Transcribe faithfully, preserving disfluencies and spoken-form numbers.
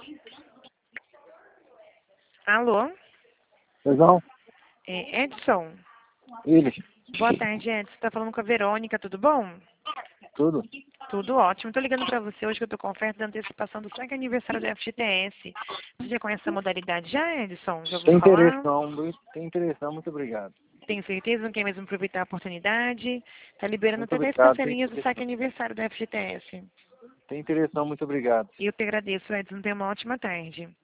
Alô? Perdão? É, Edson? Ele? Boa tarde, Edson. Tá falando com a Verônica, tudo bom? Tudo? Tudo ótimo. Tô ligando pra você hoje que eu tô com oferta da antecipação do saque aniversário da F G T S. Você já conhece essa modalidade já, Edson? Já ouviu Tem interesse falar? não, muito- tem interesse não, muito obrigado. Tem certeza? Não quer mesmo aproveitar a oportunidade? Tá liberando Muito até dez obrigado, tem parcelinhas do interesse saque não. aniversário da F G T S. Tem interesse não, muito obrigado. E eu te agradeço, Edson. Tenha uma ótima tarde.